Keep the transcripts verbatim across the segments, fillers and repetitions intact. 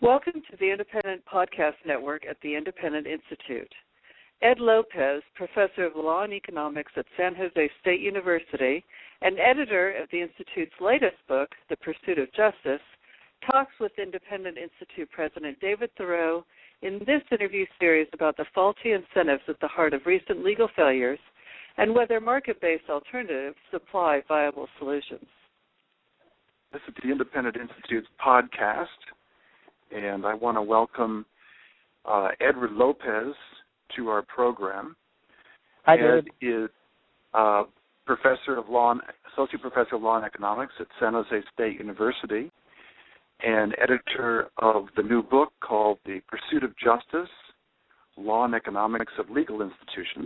Welcome to the Independent Podcast Network at the Independent Institute. Ed Lopez, Professor of Law and Economics at San Jose State University and editor of the Institute's latest book, The Pursuit of Justice, talks with Independent Institute President David Theroux in this interview series about the faulty incentives at the heart of recent legal failures and whether market-based alternatives supply viable solutions. This is the Independent Institute's podcast, and I want to welcome uh, Edward Lopez to our program. Hi, Ed David. is uh, professor of law, and, associate professor of law and economics at San Jose State University, and editor of the new book called The Pursuit of Justice: Law and Economics of Legal Institutions.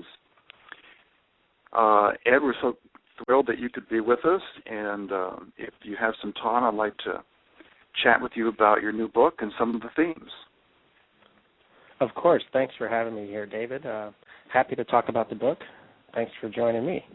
Uh, Ed, we're so thrilled that you could be with us, and uh, if you have some time, I'd like to chat with you about your new book and some of the themes. Of course. Thanks for having me here, David. Uh, happy to talk about the book. Thanks for joining me.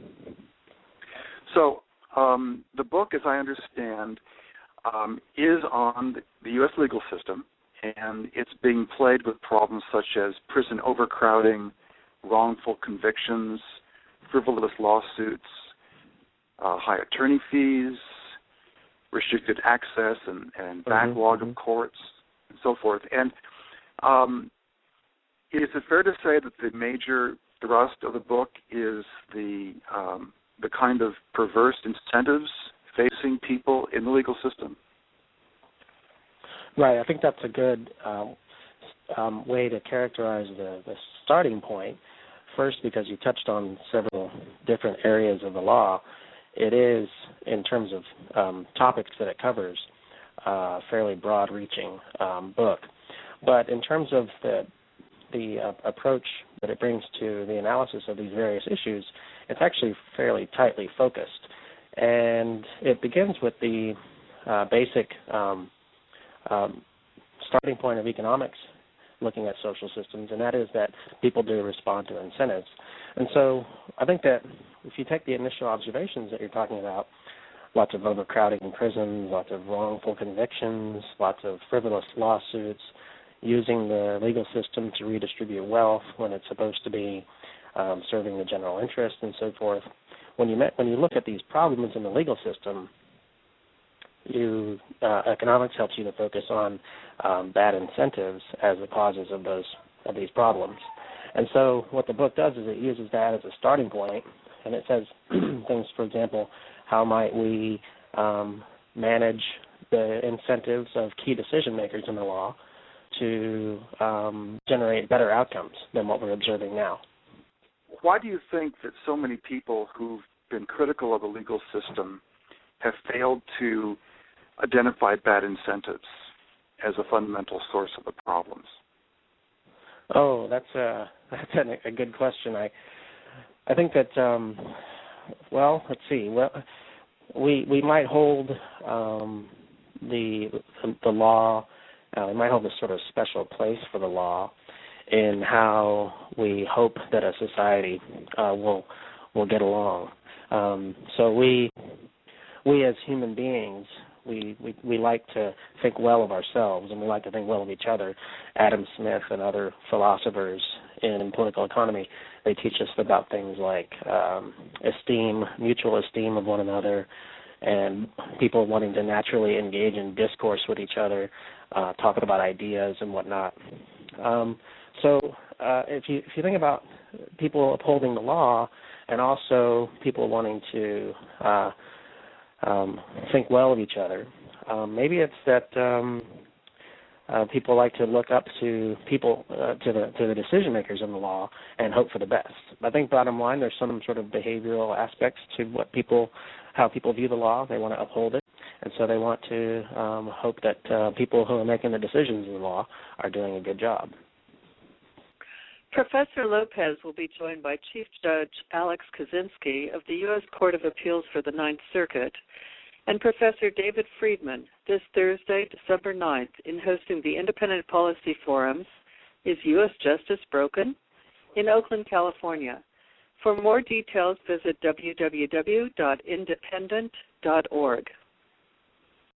So um, the book, as I understand, um, is on the U S legal system, and it's being plagued with problems such as prison overcrowding, wrongful convictions, frivolous lawsuits, uh, high attorney fees, restricted access and, and backlog mm-hmm. of courts, and so forth. And um, is it fair to say that the major thrust of the book is the um, the kind of perverse incentives facing people in the legal system? Right. I think that's a good um, um, way to characterize the, the starting point. First, because you touched on several different areas of the law, it is, in terms of um, topics that it covers, a uh, fairly broad-reaching um, book. But in terms of the the uh, approach that it brings to the analysis of these various issues, it's actually fairly tightly focused. And it begins with the uh, basic um, um, starting point of economics, looking at social systems, and that is that people do respond to incentives. And so I think that if you take the initial observations that you're talking about, lots of overcrowding in prisons, lots of wrongful convictions, lots of frivolous lawsuits, using the legal system to redistribute wealth when it's supposed to be um, serving the general interest and so forth. When you met, when you look at these problems in the legal system, you uh, economics helps you to focus on um, bad incentives as the causes of those of these problems. And so what the book does is it uses that as a starting point, and it says things, for example, how might we um, manage the incentives of key decision makers in the law to um, generate better outcomes than what we're observing now. Why do you think that so many people who've been critical of the legal system have failed to identify bad incentives as a fundamental source of the problems? Oh, that's a that's a, a good question. I I think that um, well, let's see. Well, we we might hold um, the the law. Uh, we might hold a sort of special place for the law in how we hope that a society uh, will will get along. Um, so we we as human beings. We, we we like to think well of ourselves, and we like to think well of each other. Adam Smith and other philosophers in political economy, they teach us about things like um, esteem, mutual esteem of one another, and people wanting to naturally engage in discourse with each other, uh, talking about ideas and whatnot. Um, so uh, if you if you think about people upholding the law, and also people wanting to uh, Um, think well of each other. Um, maybe it's that um, uh, people like to look up to people, uh, to the to the decision makers in the law, and hope for the best. I think bottom line, there's some sort of behavioral aspects to what people, how people view the law. They want to uphold it, and so they want to um, hope that uh, people who are making the decisions in the law are doing a good job. Professor Lopez will be joined by Chief Judge Alex Kozinski of the U S Court of Appeals for the Ninth Circuit and Professor David Friedman this Thursday, December ninth, in hosting the Independent Policy Forums, Is U S Justice Broken? In Oakland, California. For more details, visit w w w dot independent dot org.